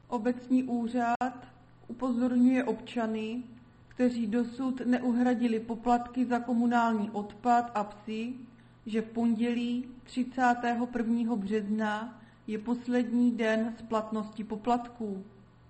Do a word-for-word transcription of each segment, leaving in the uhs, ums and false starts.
Obecní úřad upozorňuje občany, kteří dosud neuhradili poplatky za komunální odpad a psy, že v pondělí třicátého prvního března je poslední den splatnosti poplatků.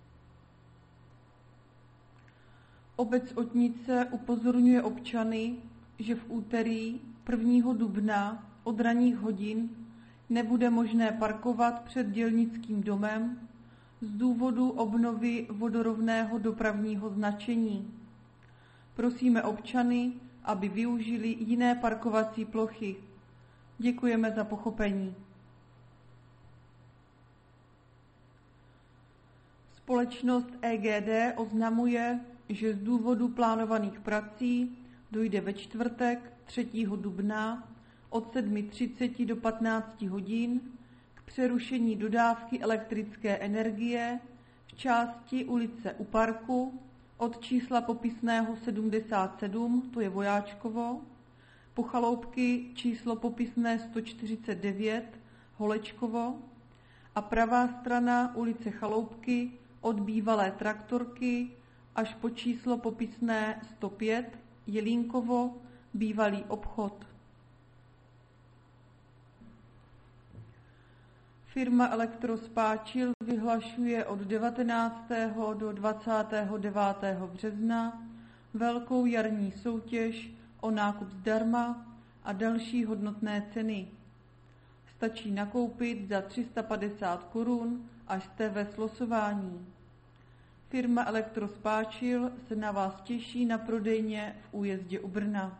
Obec Otnice upozorňuje občany, že v úterý prvního dubna od ranních hodin nebude možné parkovat před dělnickým domem z důvodu obnovy vodorovného dopravního značení. Prosíme občany, aby využili jiné parkovací plochy. Děkujeme za pochopení. Společnost E G D oznamuje, že z důvodu plánovaných prací dojde ve čtvrtek třetího dubna od sedmi třicet do patnácti hodin k přerušení dodávky elektrické energie v části ulice U Parku od čísla popisného sedmdesát sedm, to je Vojáčkovo, po Chaloupky číslo popisné sto čtyřicet devět, Holečkovo, a pravá strana ulice Chaloupky od bývalé traktorky až po číslo popisné sto pět, Jelínkovo, bývalý obchod. Firma Elektrospáčil vyhlašuje od devatenáctého do dvacátého devátého března velkou jarní soutěž o nákup zdarma a další hodnotné ceny. Stačí nakoupit za tři sta padesát korun, až jste ve slosování. Firma Elektrospáčil se na vás těší na prodejně v Újezdě u Brna.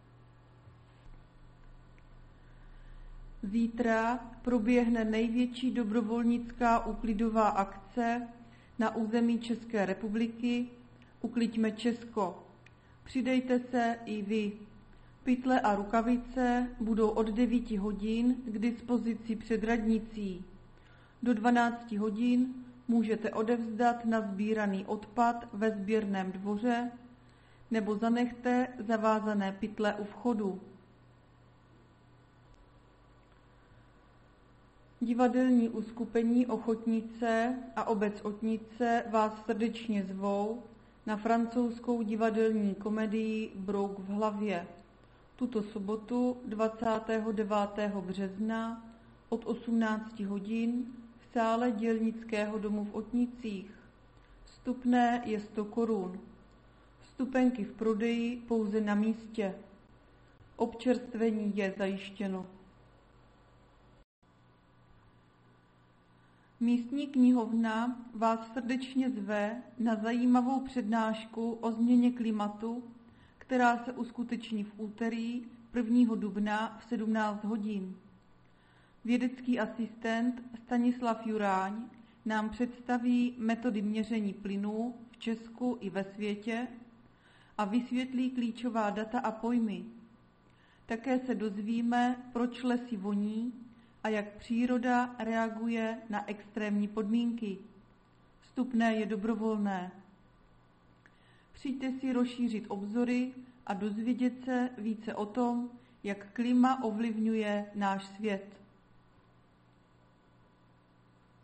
Zítra proběhne největší dobrovolnická úklidová akce na území České republiky Ukliďme Česko. Přidejte se i vy. Pytle a rukavice budou od devíti hodin k dispozici před radnicí. Do dvanácti hodin můžete odevzdat nazbíraný odpad ve sběrném dvoře nebo zanechte zavázané pytle u vchodu. Divadelní uskupení Ochotnice a obec Otnice vás srdečně zvou na francouzskou divadelní komedii Brouk v hlavě tuto sobotu dvacátého devátého března od osmnácti hodin v sále Dělnického domu v Otnicích. Vstupné je sto korun. Vstupenky v prodeji pouze na místě. Občerstvení je zajištěno. Místní knihovna vás srdečně zve na zajímavou přednášku o změně klimatu, která se uskuteční v úterý prvního dubna v sedmnáct hodin. Vědecký asistent Stanislav Juráň nám představí metody měření plynů v Česku i ve světě a vysvětlí klíčová data a pojmy. Také se dozvíme, proč lesy voní a jak příroda reaguje na extrémní podmínky. Vstupné je dobrovolné. Přijďte si rozšířit obzory a dozvědět se více o tom, jak klima ovlivňuje náš svět.